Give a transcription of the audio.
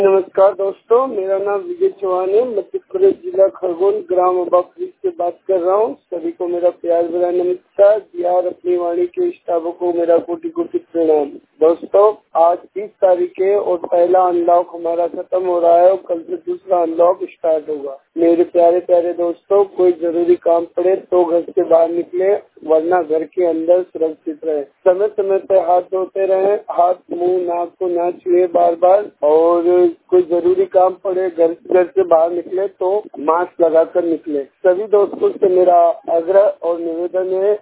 नमस्कार दोस्तों, मेरा नाम विजय चौहान है। मध्य प्रदेश जिला खरगोन ग्राम अबाखरी से बात कर रहा हूँ। सभी को मेरा प्यार भरा नमस्कार। बिहार अपनी वाणी के स्टाफों को मेरा कोटि कोटि प्रणाम। दोस्तों, आज 30 तारीख है और पहला अनलॉक हमारा खत्म हो रहा है और कल से दूसरा अनलॉक स्टार्ट होगा। मेरे प्यारे प्यारे दोस्तों, कोई जरूरी काम पड़े तो घर से बाहर निकले, वरना घर के अंदर सुरक्षित रहे। समय समय पे हाथ धोते रहे, हाथ मुंह नाक को ना छुए बार बार, और कोई जरूरी काम पड़े घर से बाहर निकले तो मास्क लगाकर निकले। सभी दोस्तों से मेरा आग्रह और निवेदन है